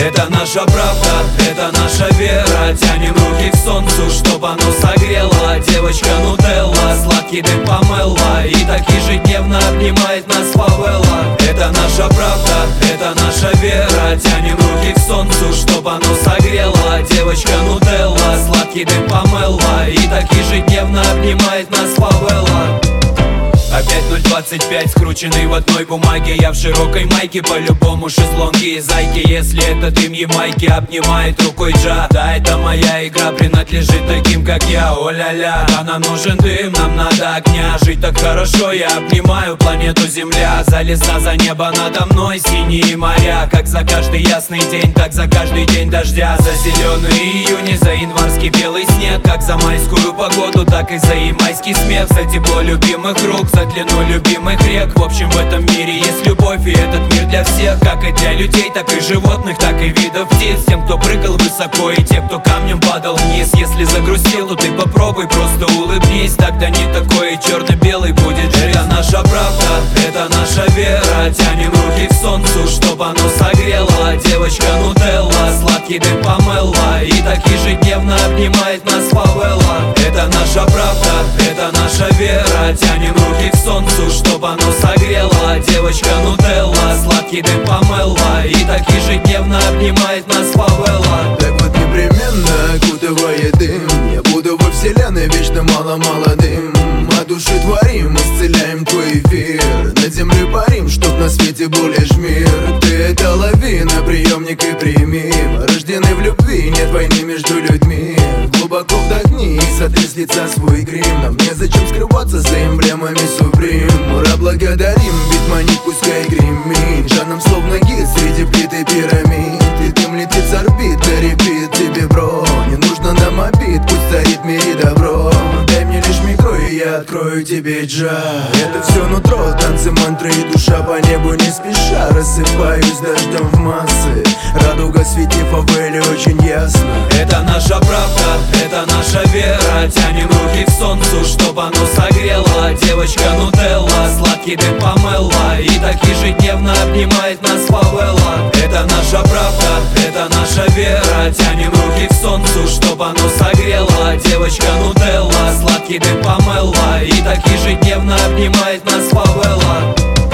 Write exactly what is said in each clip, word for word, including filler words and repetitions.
Это наша правда, это наша вера. Тянем руки к солнцу, чтоб оно согрело. Девочка Нутелла, сладкий дым помыла, и так ежедневно обнимает нас фавела. Это наша правда, это наша вера. Тянем руки к солнцу, чтоб оно согрело. Девочка Нутелла, сладкий дым помыла, и так ежедневно обнимает нас фавела. Опять ноль двадцать пять, скрученный в одной бумаге. Я в широкой майке, по-любому шезлонги и зайки. Если это дым Ямайки обнимает рукой Джа, да, это моя игра принадлежит таким, как я. О-ля-ля, да, нам нужен дым, нам надо огня. Жить так хорошо, я обнимаю планету Земля. За леса, за небо надо мной, синие моря. Как за каждый ясный день, так за каждый день дождя. За зеленый июнь и за январский белый снег. Как за майскую погоду, так и за ямайский смех. За тепло любимых рук, за длину любимых рек. В общем, в этом мире есть любовь, и этот мир для всех. Как и для людей, так и животных, так и видов птиц. Тем, кто прыгал высоко, и тем, кто камнем падал вниз. Если загрустил, то ты попробуй, просто улыбнись. Тогда не такой и черно-белый будет жизнь. Это наша правда, это наша вера. Тянем руки к солнцу, чтоб оно согрело. Девочка Нутелла, сладкий дым помыла, и так ежедневно обнимает нас фавела. Это наша правда, это наша вера. Тянем руки к солнцу, чтоб оно согрело. Девочка Нутелла, сладкий дым помыла, и так ежедневно обнимает нас фавела. Так вот непременно окутывает дым. Я буду во вселенной вечно мало-молодым. От души творим, исцеляем твой эфир. Над землей парим, чтоб на свете был лишь мир. Ты это лови, на приемник и прими. Мы рождены в любви, нет войны между людьми. Глубоко вдохни и сотри с лица свой грим. Нам незачем скрываться за эмблемами Supreme. Ура, благодарим, ведь манит пускай гремит. Жаном словно гид среди плит и пирамид. И дым летит с орбит, да репит тебе, бро. Не нужно нам обид, пусть царит в мире добро. Дай мне лишь микро, и я открою тебе джаз. Это все нутро, танцы, мантры и душа. По небу не спеша рассыпаюсь дождем в массы. Радуга свети фавели очень ясно. Это наша правда, это наша вера. Тянем руки к солнцу, чтоб оно согрело. Девочка Нутелла, сладкий дым помыла, и так ежедневно обнимает нас фавела. Это наша правда, это наша вера. Тянем руки к солнцу, чтоб оно согрело. Девочка Нутелла, сладкий дым помыла, и так ежедневно обнимает нас фавела.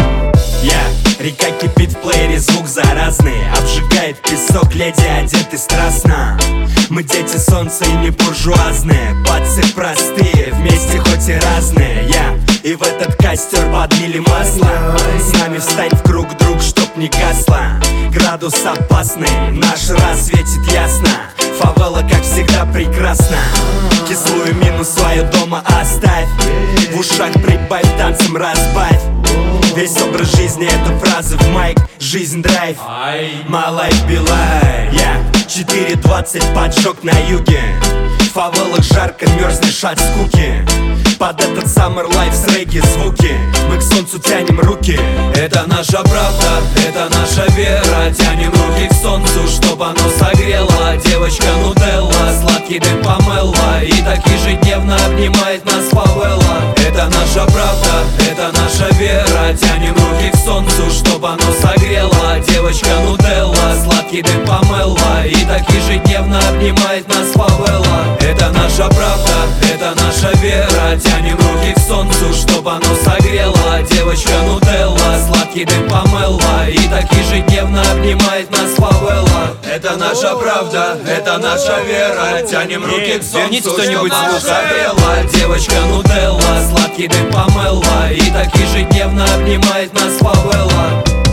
Yeah. Река кипит в плеере, звук заразный. Обжигает песок, леди одеты страстно. Мы дети солнца и не буржуазные. Пацы простые, вместе хоть и разные. Я yeah. И в этот костер подлили масло. С нами встань в круг, друг, чтоб не гасло. Градус опасный, наш раз светит ясно. Фавела, как всегда, прекрасна. Кислую мину свою дома оставь. В ушах прибавь, танцем разбавь. Весь образ жизни — это фразы в майк. Жизнь драйв, my life be life. Я четыре двадцать, поджог на юге. В фавелах жарко, мерзнешь от скуки. Под этот summer life с регги звуки. Мы к солнцу тянем руки. Это наша правда, это наша вера. Тянем руки к солнцу, чтоб оно согрело. Девочка Нутелла, сладкий дым помыла, и так ежедневно обнимает нас фавела. Это наша правда, это наша вера. Тянем руки к солнцу, чтоб оно согрело. Девочка Нутелла, сладкий дым помыла, и так ежедневно обнимает нас фавела. Это наша правда, это наша вера. Тянем руки к солнцу, чтоб оно согрело. Девочка Нутелла, сладкий дым помыла, и так ежедневно обнимает нас фавела. Это наша правда, это наша вера. Тянем руки к солнцу, чтоб оно согрело. Девочка Нутелла, сладкий дым помыла, и так ежедневно обнимает нас фавела.